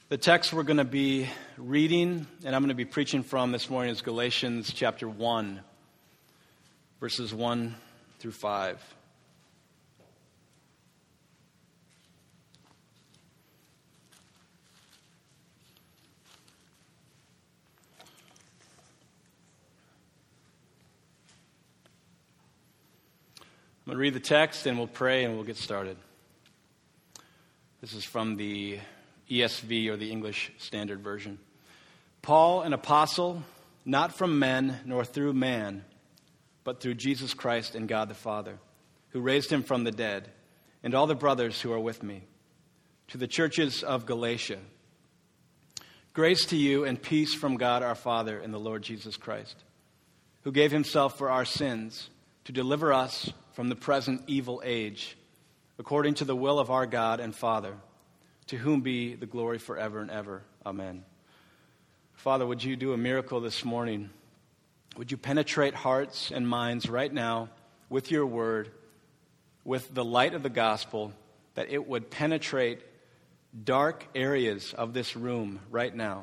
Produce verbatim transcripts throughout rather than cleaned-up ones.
The text we're going to be reading, and I'm going to be preaching from this morning, is Galatians chapter one, verses one through five. I'm going to read the text, and we'll pray, and we'll get started. This is from the E S V, or the English Standard Version. Paul, an apostle, not from men nor through man, but through Jesus Christ and God the Father, who raised him from the dead, and all the brothers who are with me, to the churches of Galatia. Grace to you and peace from God our Father and the Lord Jesus Christ, who gave himself for our sins to deliver us from the present evil age, according to the will of our God and Father, to whom be the glory forever and ever. Amen. Father, would you do a miracle this morning? Would you penetrate hearts and minds right now with your word, with the light of the gospel, that it would penetrate dark areas of this room right now?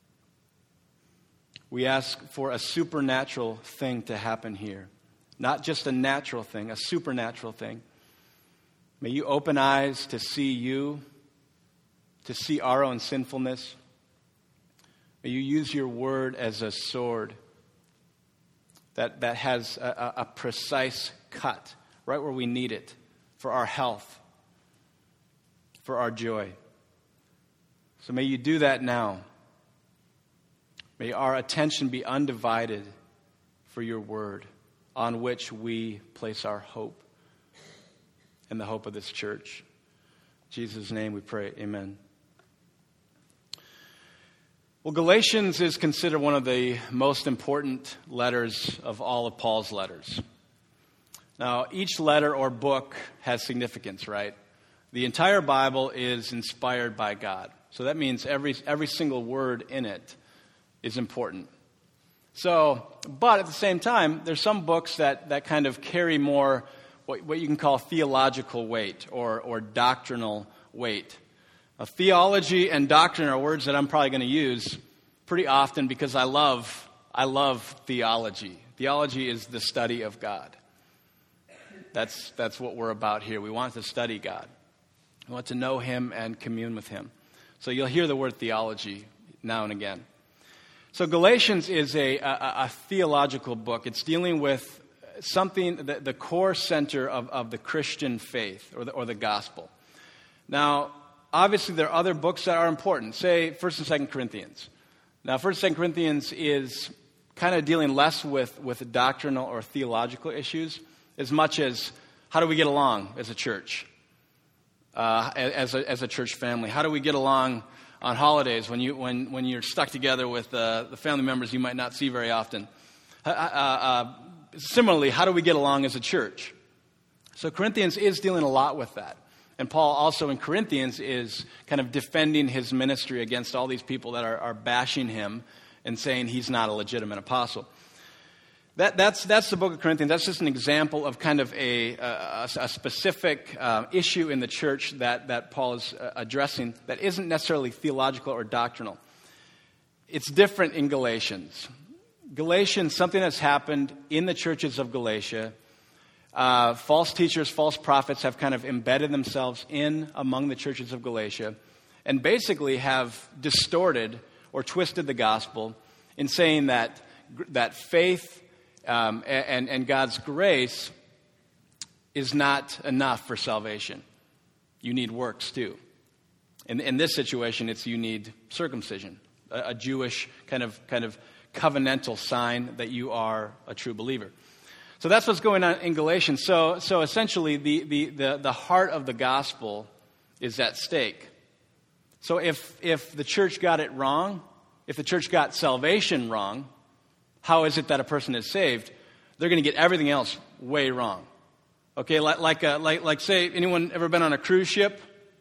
We ask for a supernatural thing to happen here. Not just a natural thing, a supernatural thing. May you open eyes to see you, to see our own sinfulness. May you use your word as a sword that, that has a, a precise cut right where we need it for our health, for our joy. So may you do that now. May our attention be undivided for your word, on which we place our hope and the hope of this church. In Jesus' name we pray, amen. Well, Galatians is considered one of the most important letters of all of Paul's letters. Now, each letter or book has significance, right? The entire Bible is inspired by God. So that means every every single word in it is important. So, but at the same time, there's some books that, that kind of carry more what, what you can call theological weight or, or doctrinal weight. Uh, theology and doctrine are words that I'm probably going to use pretty often because I love I love theology. Theology is the study of God. That's that's what we're about here. We want to study God. We want to know him and commune with him. So you'll hear the word theology now and again. So Galatians is a, a, a theological book. It's dealing with something, the, the core center of, of the Christian faith or the, or the gospel. Now, obviously there are other books that are important. Say First and Second Corinthians. Now, First and Second Corinthians is kind of dealing less with, with doctrinal or theological issues as much as how do we get along as a church, uh, as, a, as a church family. How do we get along on holidays when you when when you're stuck together with uh, the family members you might not see very often. Uh, uh, similarly, how do we get along as a church? So Corinthians is dealing a lot with that. And Paul also in Corinthians is kind of defending his ministry against all these people that are, are bashing him and saying he's not a legitimate apostle. That, that's that's the book of Corinthians. That's just an example of kind of a, a, a specific uh, issue in the church that, that Paul is uh, addressing that isn't necessarily theological or doctrinal. It's different in Galatians. Galatians, something that's happened in the churches of Galatia, uh, false teachers, false prophets have kind of embedded themselves in among the churches of Galatia and basically have distorted or twisted the gospel in saying that that faith Um, and, and God's grace is not enough for salvation. You need works too. In, in this situation, it's you need circumcision, a, a Jewish kind of kind of covenantal sign that you are a true believer. So that's what's going on in Galatians. So so essentially, the the the, the heart of the gospel is at stake. So if if the church got it wrong, if the church got salvation wrong, how is it that a person is saved? They're going to get everything else way wrong. Okay, like like, uh, like like say, anyone ever been on a cruise ship?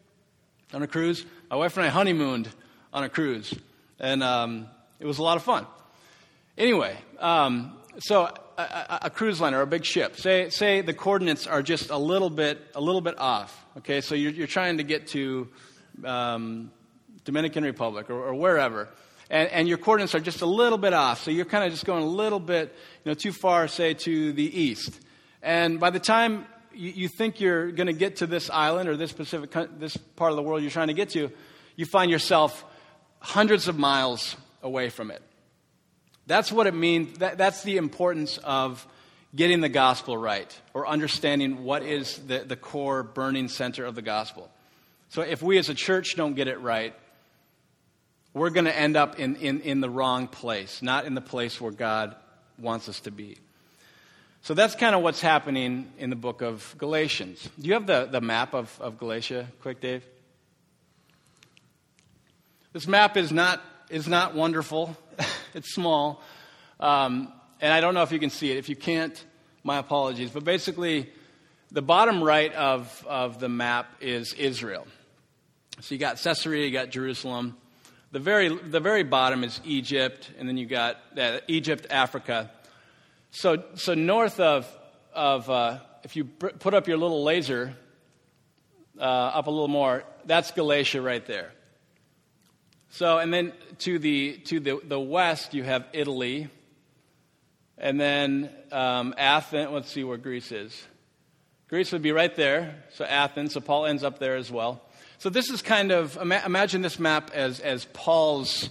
On a cruise? My wife and I honeymooned on a cruise, and um, it was a lot of fun. Anyway, um, so a, a, a cruise liner or a big ship. Say say the coordinates are just a little bit a little bit off. Okay, so you're you're trying to get to um, Dominican Republic, or, or wherever, and, and your coordinates are just a little bit off, so you're kind of just going a little bit, you know, too far, say, to the east. And by the time you, you think you're going to get to this island or this specific, this part of the world you're trying to get to, you find yourself hundreds of miles away from it. That's what it means. That, that's the importance of getting the gospel right, or understanding what is the, the core burning center of the gospel. So if we as a church don't get it right, we're going to end up in, in, in the wrong place, not in the place where God wants us to be. So that's kind of what's happening in the book of Galatians. Do you have the, the map of, of Galatia quick, Dave? This map is not is not wonderful. It's small. Um, and I don't know if you can see it. If you can't, my apologies. But basically, the bottom right of, of the map is Israel. So you got Caesarea, you got Jerusalem. The very the very bottom is Egypt, and then you got uh, Egypt, Africa. So so north of of uh, if you put up your little laser uh, up a little more, that's Galatia right there. So and then to the to the, the west you have Italy, and then um, Athens. Let's see where Greece is. Greece would be right there. So Athens. So Paul ends up there as well. So this is kind of, imagine this map as, as Paul's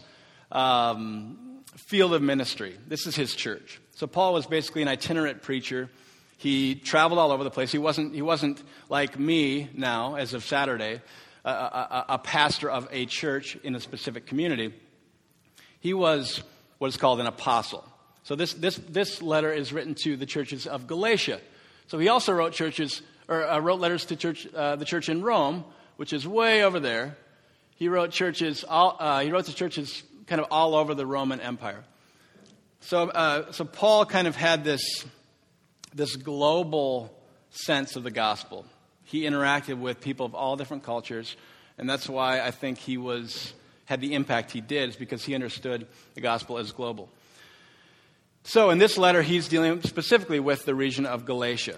um, field of ministry. This is his church. So Paul was basically an itinerant preacher. He traveled all over the place. He wasn't, he wasn't like me now, as of Saturday, a, a, a pastor of a church in a specific community. He was what is called an apostle. So this, this, this letter is written to the churches of Galatia. So he also wrote churches, or uh, wrote letters to church, uh, the church in Rome, which is way over there. He wrote churches. All, uh, he wrote to churches kind of all over the Roman Empire. So, uh, so Paul kind of had this this global sense of the gospel. He interacted with people of all different cultures, and that's why I think he was had the impact he did, is because he understood the gospel as global. So, in this letter, he's dealing specifically with the region of Galatia.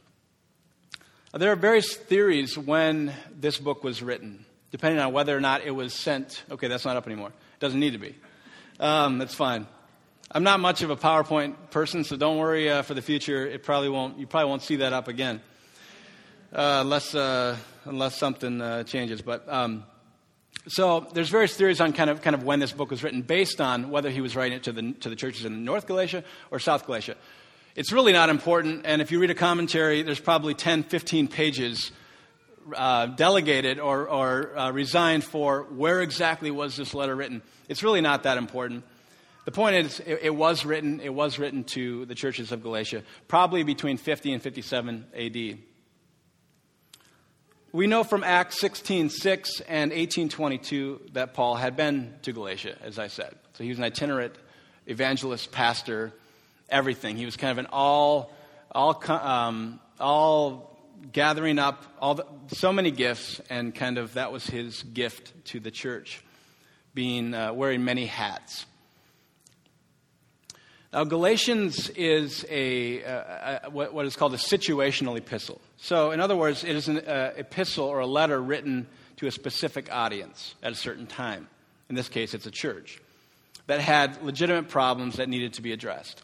There are various theories when this book was written, depending on whether or not it was sent. Okay, that's not up anymore. It doesn't need to be. Um, that's fine. I'm not much of a PowerPoint person, so don't worry uh, for the future. It probably won't. You probably won't see that up again, uh, unless uh, unless something uh, changes. But um, so there's various theories on kind of kind of when this book was written, based on whether he was writing it to the to the churches in North Galatia or South Galatia. It's really not important, and if you read a commentary, there's probably ten, fifteen pages uh, delegated or, or uh, resigned for where exactly was this letter written. It's really not that important. The point is, it, it was written. It was written to the churches of Galatia, probably between fifty and fifty-seven A D. We know from Acts sixteen six and eighteen twenty-two that Paul had been to Galatia, as I said. So he was an itinerant evangelist, pastor, everything. He was kind of an all, all, um, all gathering up all the, so many gifts, and kind of that was his gift to the church, being uh, wearing many hats. Now, Galatians is a, a, a what, what is called a situational epistle. So, in other words, it is an uh, epistle or a letter written to a specific audience at a certain time. In this case, it's a church that had legitimate problems that needed to be addressed.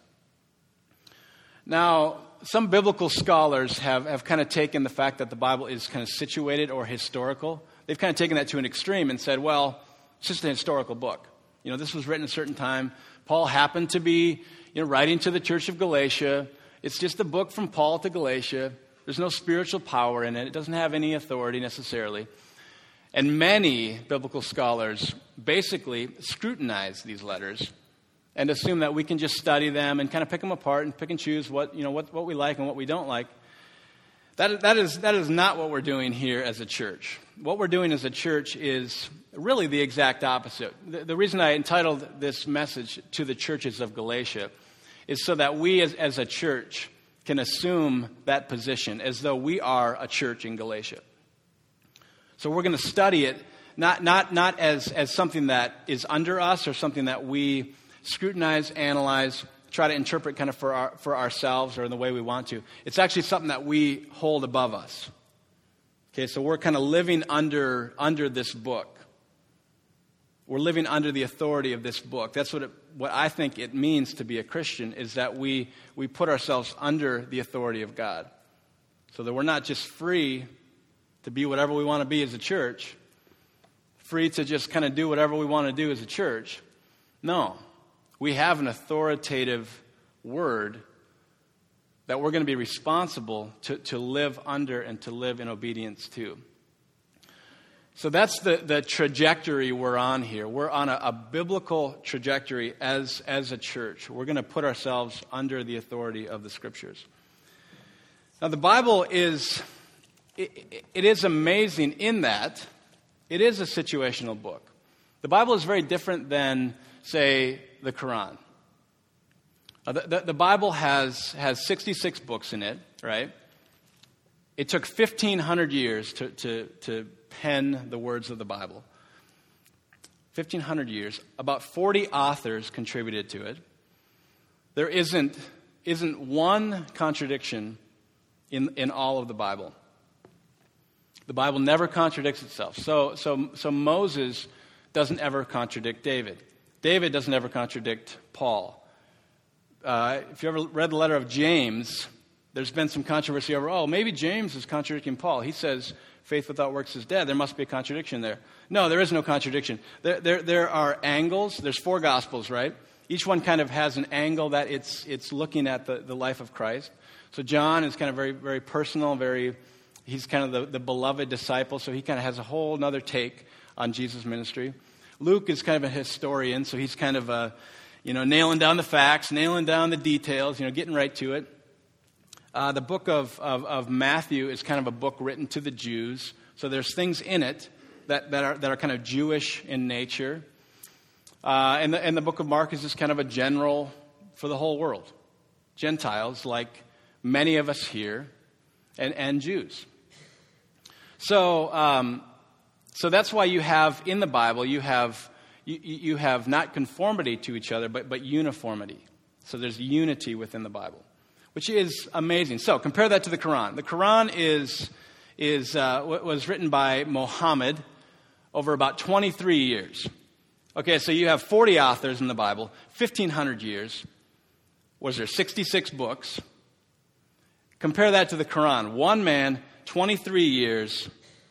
Now, some biblical scholars have, have kind of taken the fact that the Bible is kind of situated or historical. They've kind of taken that to an extreme and said, well, it's just a historical book. You know, this was written at a certain time. Paul happened to be, you know, writing to the church of Galatia. It's just a book from Paul to Galatia. There's no spiritual power in it. It doesn't have any authority necessarily. And many biblical scholars basically scrutinize these letters and assume that we can just study them and kind of pick them apart and pick and choose what, you know, what, what we like and what we don't like. That, that is, that is not what we're doing here as a church. What we're doing as a church is really the exact opposite. The, the reason I entitled this message to the churches of Galatia is so that we as, as a church can assume that position as though we are a church in Galatia. So we're going to study it not, not, not as, as something that is under us or something that we scrutinize, analyze, try to interpret kind of for our, for ourselves or in the way we want to. It's actually something that we hold above us. Okay, so we're kind of living under under this book. We're living under the authority of this book. That's what it, what I think it means to be a Christian, is that we, we put ourselves under the authority of God. So that we're not just free to be whatever we want to be as a church, free to just kind of do whatever we want to do as a church. No, we have an authoritative word that we're going to be responsible to, to live under and to live in obedience to. So that's the, the trajectory we're on here. We're on a, a biblical trajectory as, as a church. We're going to put ourselves under the authority of the Scriptures. Now, the Bible is, it, it is amazing in that it is a situational book. The Bible is very different than, say, the Quran. Uh, the, the, the Bible has, has sixty-six books in it, right? It took fifteen hundred years to, to, to pen the words of the Bible. fifteen hundred years. About forty authors contributed to it. There isn't, isn't one contradiction in, in all of the Bible. The Bible never contradicts itself. So, so, so Moses doesn't ever contradict David. David doesn't ever contradict Paul. Uh, if you ever read the letter of James, there's been some controversy over, oh, maybe James is contradicting Paul. He says, faith without works is dead. There must be a contradiction there. No, there is no contradiction. There, there, there are angles. There's four Gospels, right? Each one kind of has an angle that it's it's looking at the, the life of Christ. So John is kind of very, very personal, very, he's kind of the, the beloved disciple, so he kind of has a whole other take on Jesus' ministry. Luke is kind of a historian, so he's kind of, uh, you know, nailing down the facts, nailing down the details, you know, getting right to it. Uh, the book of, of, of Matthew is kind of a book written to the Jews. So there's things in it that, that are that are kind of Jewish in nature. Uh, and, the, and the book of Mark is just kind of a general for the whole world. Gentiles, like many of us here, and, and Jews. So um, so that's why you have, in the Bible, you have you, you have not conformity to each other, but, but uniformity. So there's unity within the Bible, which is amazing. So compare that to the Quran. The Quran is is uh, was written by Muhammad over about twenty-three years. Okay, so you have forty authors in the Bible, fifteen hundred years. Was there sixty-six books? Compare that to the Quran. One man, twenty-three years.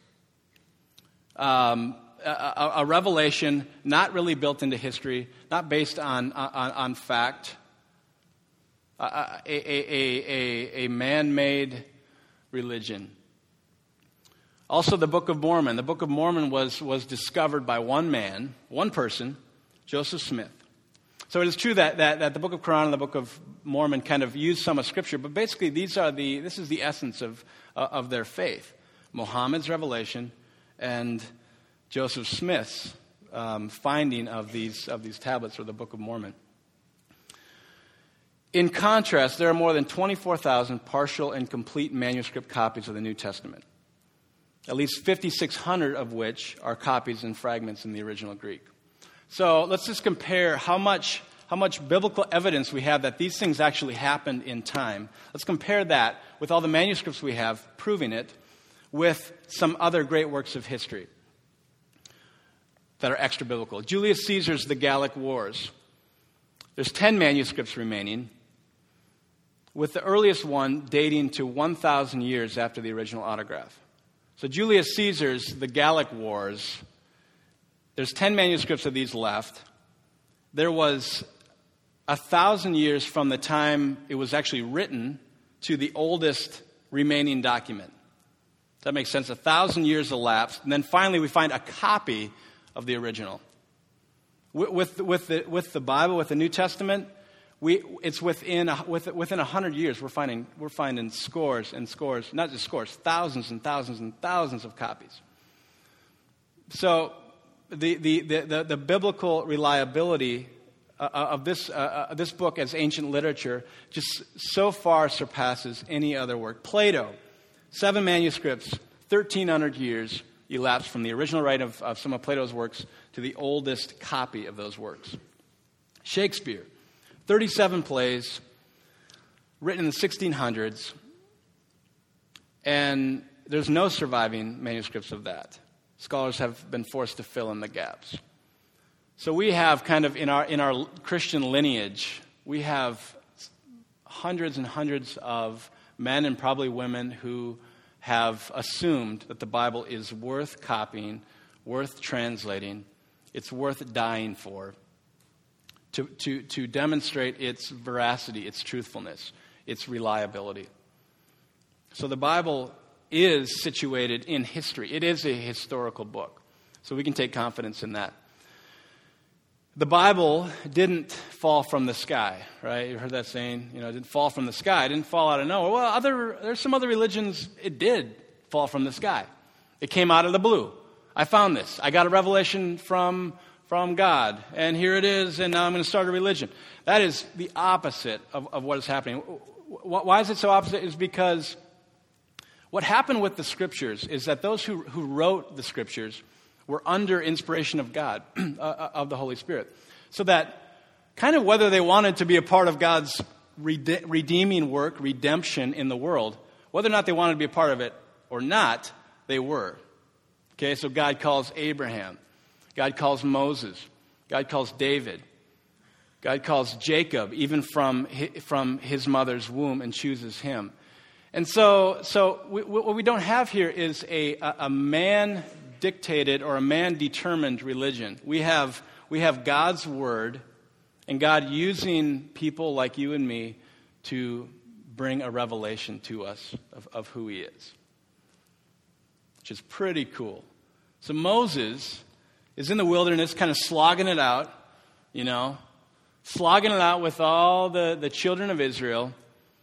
Um, a, a revelation not really built into history, not based on on, on fact. Uh, a, a, a, a man-made religion. Also, the Book of Mormon. The Book of Mormon was, was discovered by one man, one person, Joseph Smith. So it is true that, that, that the Book of Quran and the Book of Mormon kind of use some of Scripture, but basically these are the this is the essence of uh, of their faith: Muhammad's revelation and Joseph Smith's um, finding of these of these tablets, or the Book of Mormon. In contrast, there are more than twenty-four thousand partial and complete manuscript copies of the New Testament, at least fifty-six hundred of which are copies and fragments in the original Greek. So let's just compare how much, how much biblical evidence we have that these things actually happened in time. Let's compare that with all the manuscripts we have proving it with some other great works of history that are extra biblical. Julius Caesar's The Gallic Wars. There's ten manuscripts remaining, with the earliest one dating to one thousand years after the original autograph. So Julius Caesar's The Gallic Wars, there's ten manuscripts of these left. There was a thousand years from the time it was actually written to the oldest remaining document. Does that make sense? A thousand years elapsed, and then finally we find a copy of the original. With, with, the, with the Bible, with the New Testament, we, it's within a, with, within a hundred years we're finding we're finding scores and scores, not just scores, thousands and thousands and thousands of copies. So the the the, the, the biblical reliability uh, of this uh, this book as ancient literature just so far surpasses any other work. Plato, seven manuscripts, thirteen hundred years elapsed from the original writing of, of some of Plato's works to the oldest copy of those works. Shakespeare, thirty-seven plays, written in the sixteen hundreds, and there's no surviving manuscripts of that. Scholars have been forced to fill in the gaps. So we have kind of in our in our Christian lineage, we have hundreds and hundreds of men and probably women who have assumed that the Bible is worth copying, worth translating, it's worth dying for, to, to, to demonstrate its veracity, its truthfulness, its reliability. So the Bible is situated in history. It is a historical book. So we can take confidence in that. The Bible didn't fall from the sky, right? You heard that saying, you know, it didn't fall from the sky. It didn't fall out of nowhere. Well, other there's some other religions, it did fall from the sky. It came out of the blue. I found this. I got a revelation from, from God, and here it is, and now I'm going to start a religion. That is the opposite of, of what is happening. Why is it so opposite? Is because what happened with the Scriptures is that those who, who wrote the Scriptures were under inspiration of God, uh, of the Holy Spirit. So that kind of whether they wanted to be a part of God's rede- redeeming work, redemption in the world, whether or not they wanted to be a part of it or not, they were. Okay, so God calls Abraham. God calls Moses. God calls David. God calls Jacob, even from his, from his mother's womb, and chooses him. And so, so we, what we don't have here is a, a, a man dictated or a man-determined religion. We have we have God's word and God using people like you and me to bring a revelation to us of, of who he is, which is pretty cool. So Moses is in the wilderness kind of slogging it out, you know, slogging it out with all the, the children of Israel,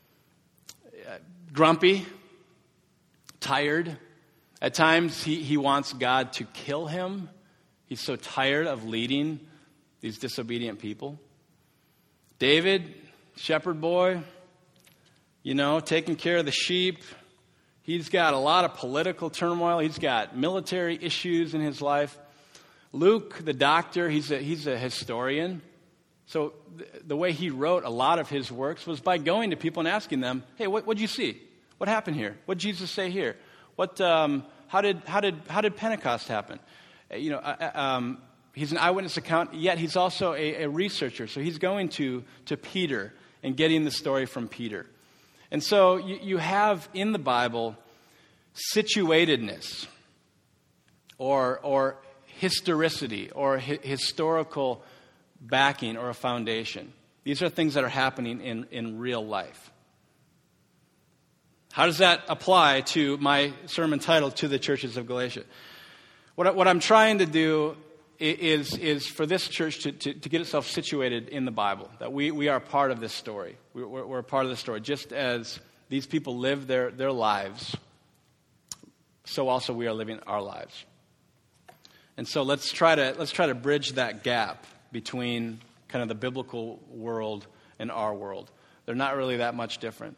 grumpy, tired. At times, he, he wants God to kill him. He's so tired of leading these disobedient people. David, shepherd boy, you know, taking care of the sheep. He's got a lot of political turmoil. He's got military issues in his life. Luke, the doctor, he's a, he's a historian. So th- the way he wrote a lot of his works was by going to people and asking them, hey, what did you see? What happened here? What did Jesus say here? What? Um, how did how did how did Pentecost happen? Uh, you know, uh, um, he's an eyewitness account. Yet he's also a, a researcher. So he's going to to Peter and getting the story from Peter. And so you, you have in the Bible situatedness, or or historicity, or hi- historical backing, or a foundation. These are things that are happening in, in real life. How does that apply to my sermon title, To the Churches of Galatia? What, what I'm trying to do is, is for this church to, to, to get itself situated in the Bible, that we, we are part of this story. We're, we're a part of the story. Just as these people live their, their lives, so also we are living our lives. And so let's try to let's try to bridge that gap between kind of the biblical world and our world. They're not really that much different.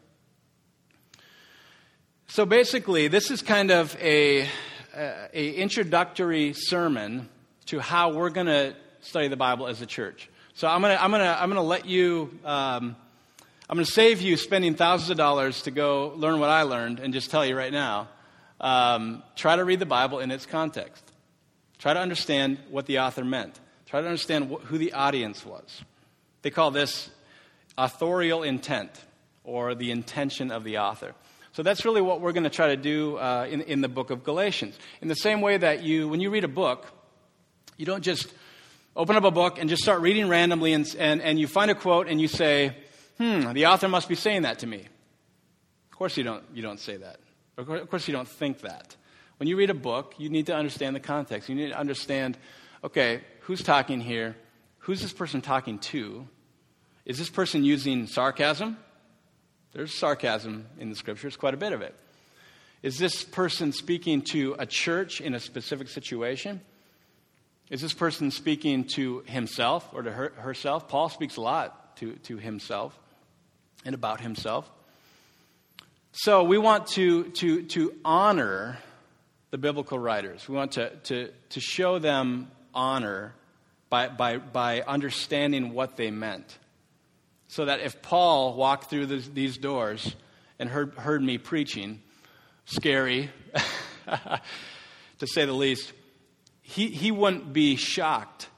So basically, this is kind of a, a, a introductory sermon to how we're going to study the Bible as a church. So I'm going to I'm going to I'm going to let you um, I'm going to save you spending thousands of dollars to go learn what I learned, and just tell you right now, um, try to read the Bible in its context. Try to understand what the author meant. Try to understand wh- who the audience was. They call this authorial intent, or the intention of the author. So that's really what we're going to try to do uh, in, in the book of Galatians. In the same way that you, when you read a book, you don't just open up a book and just start reading randomly and, and, and you find a quote and you say, hmm, the author must be saying that to me. Of course you don't, you don't say that. Of course you don't think that. When you read a book, you need to understand the context. You need to understand, okay, who's talking here? Who's this person talking to? Is this person using sarcasm? There's sarcasm in the Scriptures, quite a bit of it. Is this person speaking to a church in a specific situation? Is this person speaking to himself or to her, herself? Paul speaks a lot to, to himself and about himself. So we want to, to, to honor the biblical writers. We want to, to, to show them honor by, by, by understanding what they meant. So that if Paul walked through this, these doors and heard, heard me preaching, scary, to say the least, he, he wouldn't be shocked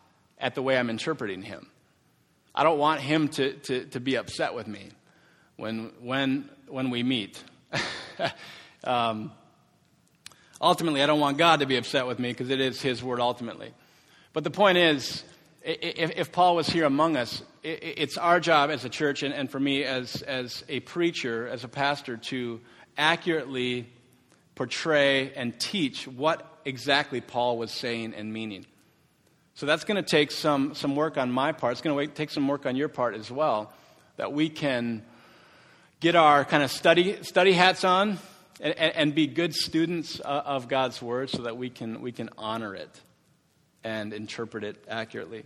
at the way I'm interpreting him. I don't want him to, to, to be upset with me when when when we meet. um, ultimately, I don't want God to be upset with me because it is his word ultimately. But the point is, if, if Paul was here among us, it's our job as a church and, and for me as, as a preacher, as a pastor, to accurately portray and teach what exactly Paul was saying and meaning. So that's going to take some, some work on my part. It's going to take some work on your part as well, that we can get our kind of study study hats on and, and be good students of God's word so that we can we can honor it and interpret it accurately.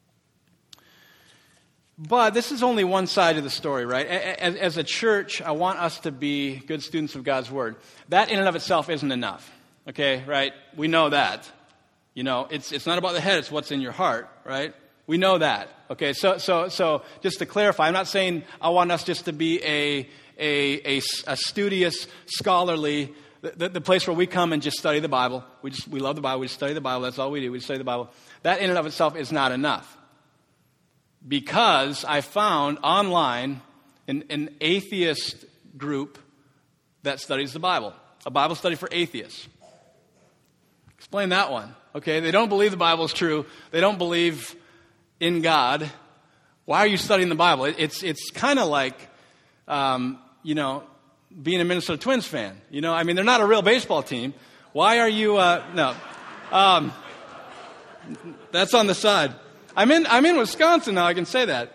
But this is only one side of the story, right? As, as a church, I want us to be good students of God's word. That in and of itself isn't enough, okay, right? We know that. You know, it's it's not about the head, it's what's in your heart, right? We know that. Okay, so so so just to clarify, I'm not saying I want us just to be a a a, a studious, scholarly, the, the place where we come and just study the Bible. We just we love the Bible, we just study the Bible, that's all we do, we study the Bible. That in and of itself is not enough. Because I found online an, an atheist group that studies the Bible. A Bible study for atheists. Explain that one. Okay, they don't believe the Bible is true. They don't believe in God. Why are you studying the Bible? It, it's it's kind of like, um, you know, being a Minnesota Twins fan. You know, I mean, they're not a real baseball team. Why are you, uh, no. Um, that's on the side. I'm in, I'm in Wisconsin now, I can say that.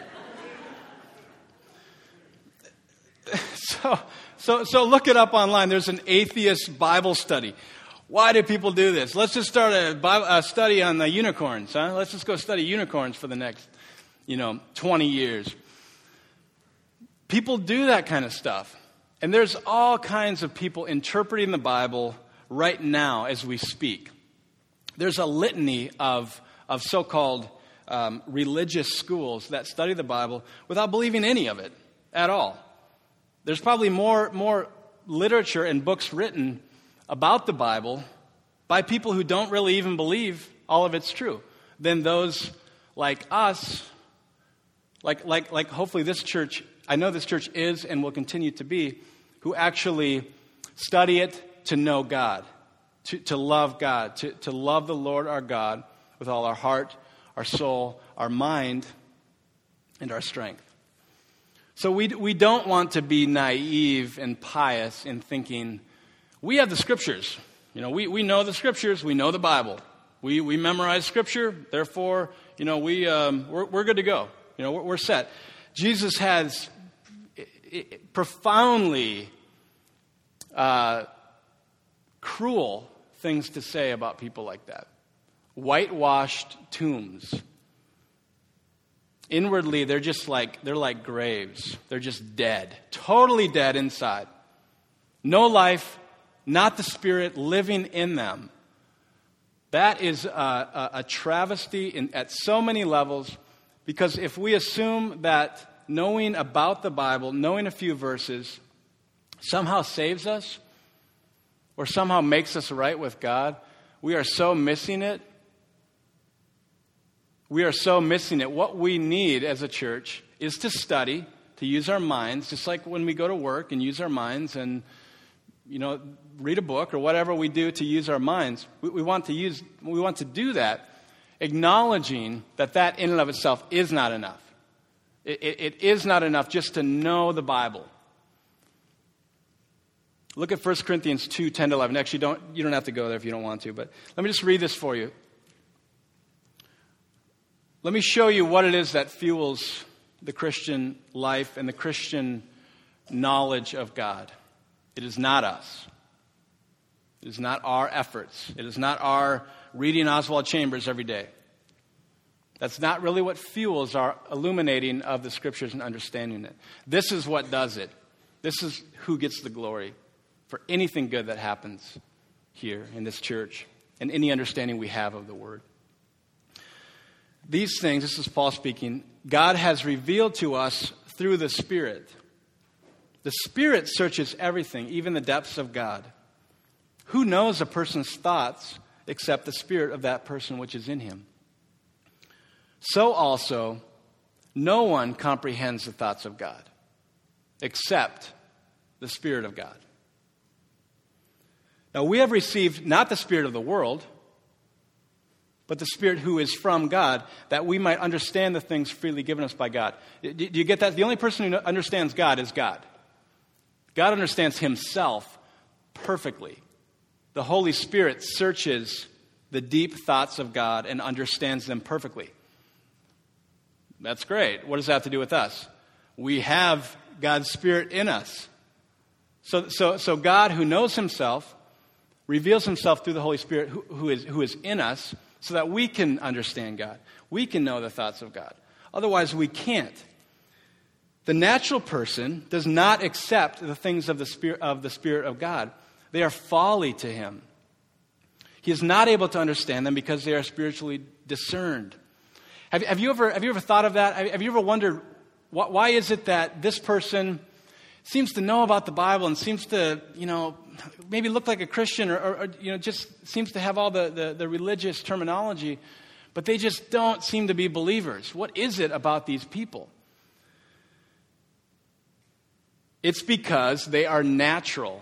So, so, so look it up online. There's an atheist Bible study. Why do people do this? Let's just start a, Bible, a study on the unicorns, huh? Let's just go study unicorns for the next, you know, twenty years. People do that kind of stuff. And there's all kinds of people interpreting the Bible right now as we speak. There's a litany of, of so-called um, religious schools that study the Bible without believing any of it at all. There's probably more, more literature and books written about the Bible by people who don't really even believe all of it's true than those like us, like like like hopefully this church, I know this church is and will continue to be, who actually study it to know God, to, to love God, to, to love the Lord our God with all our heart, our soul, our mind, and our strength. So we we don't want to be naive and pious in thinking, we have the Scriptures. You know, we, we know the Scriptures. We know the Bible. We we memorize Scripture. Therefore, you know, we um, we're, we're good to go. You know, we're, we're set. Jesus has it, it, profoundly uh, cruel things to say about people like that. Whitewashed tombs. Inwardly, they're just like they're like graves. They're just dead, totally dead inside. No life. Not the Spirit living in them. That is a, a, a travesty in, at so many levels, because if we assume that knowing about the Bible, knowing a few verses, somehow saves us or somehow makes us right with God, we are so missing it. We are so missing it. What we need as a church is to study, to use our minds, just like when we go to work and use our minds and, you know, read a book or whatever we do to use our minds. We, we want to use, we want to do that, acknowledging that that in and of itself is not enough. It, it, it is not enough just to know the Bible. Look at First Corinthians two, ten to eleven. Actually, don't you don't have to go there if you don't want to, but let me just read this for you. Let me show you what it is that fuels the Christian life and the Christian knowledge of God. It is not us. It is not our efforts. It is not our reading Oswald Chambers every day. That's not really what fuels our illuminating of the Scriptures and understanding it. This is what does it. This is who gets the glory for anything good that happens here in this church and any understanding we have of the Word. These things, this is Paul speaking, God has revealed to us through the Spirit. The Spirit searches everything, even the depths of God. Who knows a person's thoughts except the spirit of that person which is in him? so also no one comprehends the thoughts of God except the Spirit of God. Now, we have received not the spirit of the world, but the Spirit who is from God, that we might understand the things freely given us by God. Do you get that? The only person who understands God is God. God understands himself perfectly. The Holy Spirit searches the deep thoughts of God and understands them perfectly. That's great. What does that have to do with us? We have God's Spirit in us. So, so, so God, who knows himself, reveals himself through the Holy Spirit who, who, is, who is in us, so that we can understand God. We can know the thoughts of God. Otherwise, we can't. The natural person does not accept the things of the Spirit of the Spirit of God. They are folly to him. He is not able to understand them because they are spiritually discerned. Have, have you ever have you ever thought of that? Have you ever wondered wh- why is it that this person seems to know about the Bible and seems to, you know, maybe look like a Christian or, or, or you know, just seems to have all the, the, the religious terminology, but they just don't seem to be believers? What is it about these people? It's because they are natural.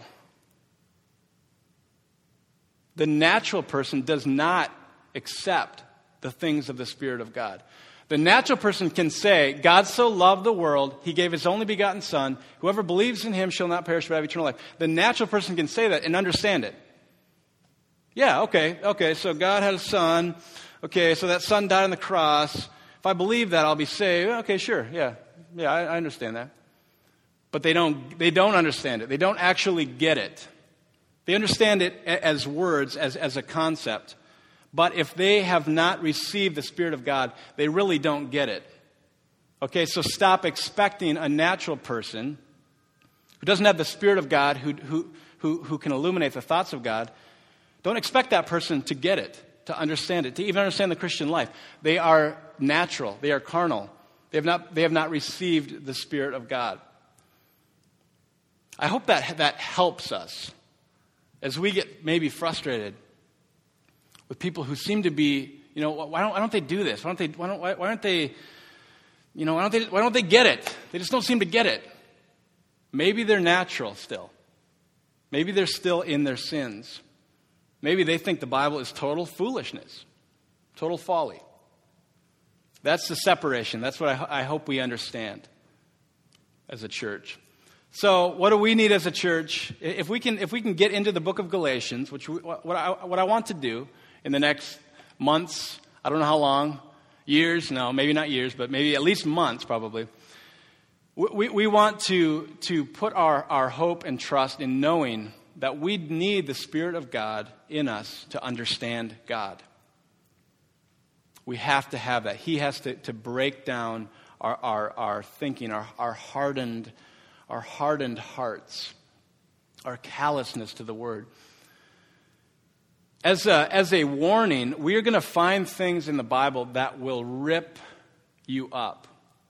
The natural person does not accept the things of the Spirit of God. The natural person can say, God so loved the world, he gave his only begotten Son. Whoever believes in him shall not perish but have eternal life. The natural person can say that and understand it. Yeah, okay, okay, so God had a Son. Okay, so that Son died on the cross. If I believe that, I'll be saved. Okay, sure, yeah. Yeah, I, I understand that. But they don't, they don't understand it. They don't actually get it. They understand it as words, as, as a concept. But if they have not received the Spirit of God, they really don't get it. Okay, so stop expecting a natural person who doesn't have the Spirit of God, who, who, who, who can illuminate the thoughts of God. Don't expect that person to get it, to understand it, to even understand the Christian life. They are natural. They are carnal. They have not, they have not received the Spirit of God. I hope that that helps us as we get maybe frustrated with people who seem to be, you know, why don't why don't they do this? Why don't they why don't why, why aren't they, you know, why don't they why don't they get it? They just don't seem to get it. Maybe they're natural still. Maybe they're still in their sins. Maybe they think the Bible is total foolishness, total folly. That's the separation. That's what I, I hope we understand as a church. So, what do we need as a church? If we can, if we can get into the book of Galatians, which we, what I what I want to do in the next months, I don't know how long, years, no, maybe not years, but maybe at least months, probably. We we want to to put our our hope and trust in knowing that we need the Spirit of God in us to understand God. We have to have that. He has to to break down our our, our thinking, our our hardened. Our hardened hearts, our callousness to the Word. As a, as a warning, we are going to find things in the Bible that will rip you up.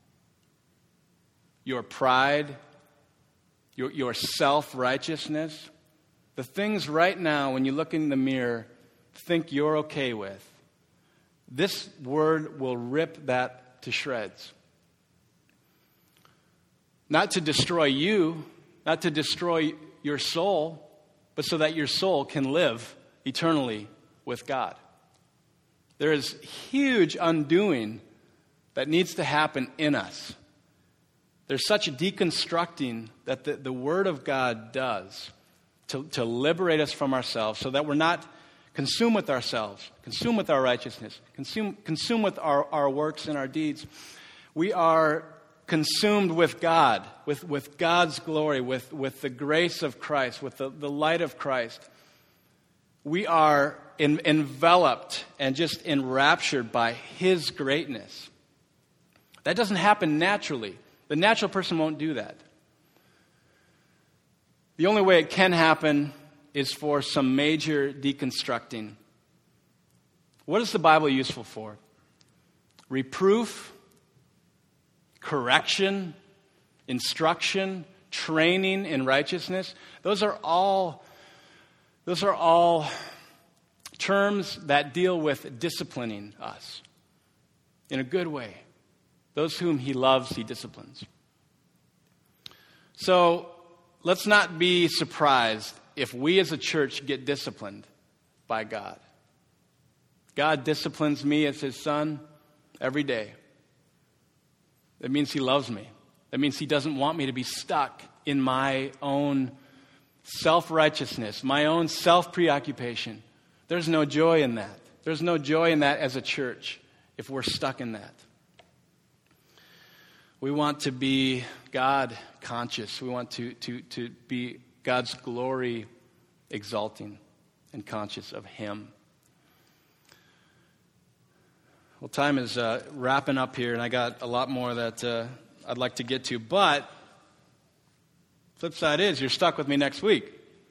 Your pride, your, your self-righteousness, the things right now when you look in the mirror, think you're okay with. This Word will rip that to shreds. Not to destroy you, not to destroy your soul, but so that your soul can live eternally with God. There is huge undoing that needs to happen in us. There's such a deconstructing that the, the Word of God does to, to liberate us from ourselves so that we're not consumed with ourselves, consumed with our righteousness, consumed, consumed with our, our works and our deeds. We are consumed with God, with, with God's glory, with, with the grace of Christ, with the, the light of Christ. We are in, enveloped and just enraptured by His greatness. That doesn't happen naturally. The natural person won't do that. The only way it can happen is for some major deconstructing. What is the Bible useful for? Reproof, correction, instruction, training in righteousness. Those are all, those are all terms that deal with disciplining us. in a good way. Those whom he loves, he disciplines. So let's not be surprised if we as a church get disciplined by God. God disciplines me as his son every day. That means he loves me. That means he doesn't want me to be stuck in my own self-righteousness, my own self-preoccupation. There's no joy in that. There's no joy in that as a church if we're stuck in that. We want to be God conscious. We want to, to, to be God's glory exalting and conscious of him. Well, time is uh, wrapping up here, and I got a lot more that uh, I'd like to get to. But flip side is, you're stuck with me next week.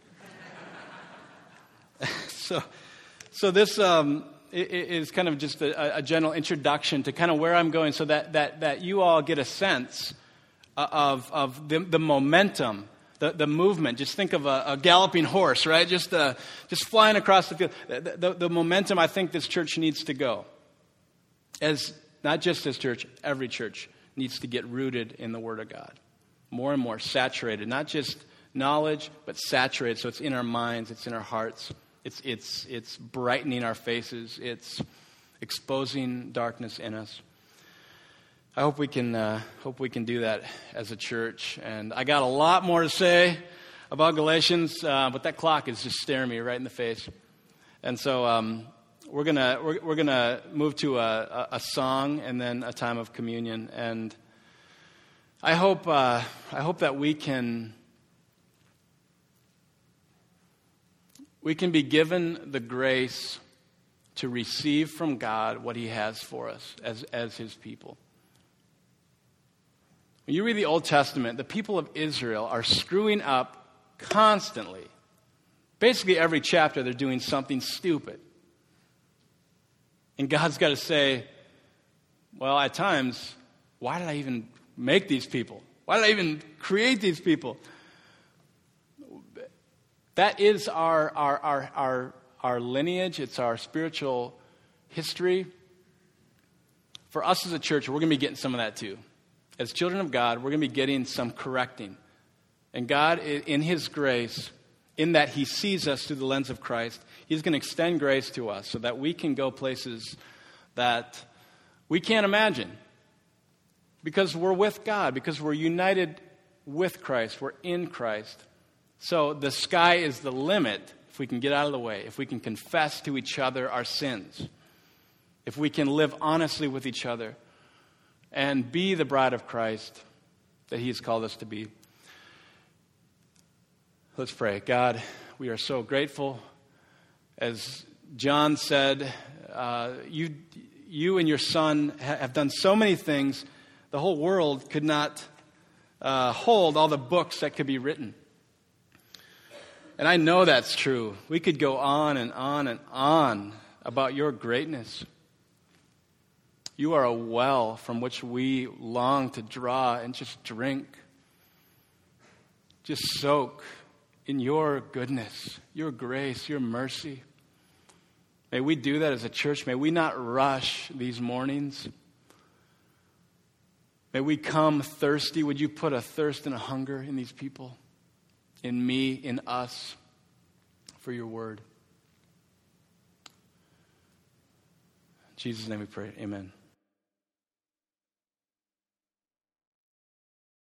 so, so this um, is kind of just a, a general introduction to kind of where I'm going, so that that that you all get a sense of of the, the momentum, the, the movement. Just think of a, a galloping horse, right? Just uh, just flying across the field. The, the, the momentum I think this church needs to go. As not just this church, every church needs to get rooted in the Word of God. More and more saturated, not just knowledge, but saturated. So it's in our minds, it's in our hearts, it's it's it's brightening our faces, it's exposing darkness in us. I hope we can uh, hope we can do that as a church. And I got a lot more to say about Galatians, uh, but that clock is just staring me right in the face. And so um, we're gonna we're, we're gonna move to a, a, a song and then a time of communion. And I hope uh, I hope that we can we can be given the grace to receive from God what he has for us as as his people. When you read the Old Testament, the people of Israel are screwing up constantly. Basically every chapter they're doing something stupid. And God's got to say, well, at times, why did I even make these people? Why did I even create these people? That is our our our our, our lineage. It's our spiritual history. For us as a church, we're going to be getting some of that too. As children of God, we're going to be getting some correcting. And God, in his grace, in that he sees us through the lens of Christ, he's going to extend grace to us so that we can go places that we can't imagine. Because we're with God, because we're united with Christ, we're in Christ. So the sky is the limit if we can get out of the way, if we can confess to each other our sins, if we can live honestly with each other and be the bride of Christ that he has called us to be. Let's pray. God, we are so grateful. As John said, uh, you, you and your Son ha- have done so many things, the whole world could not uh, hold all the books that could be written. And I know that's true. We could go on and on and on about your greatness. You are a well from which we long to draw and just drink. Just soak in your goodness, your grace, your mercy. May we do that as a church. May we not rush these mornings. May we come thirsty. Would you put a thirst and a hunger in these people, in me, in us, for your word? In Jesus' name we pray. Amen.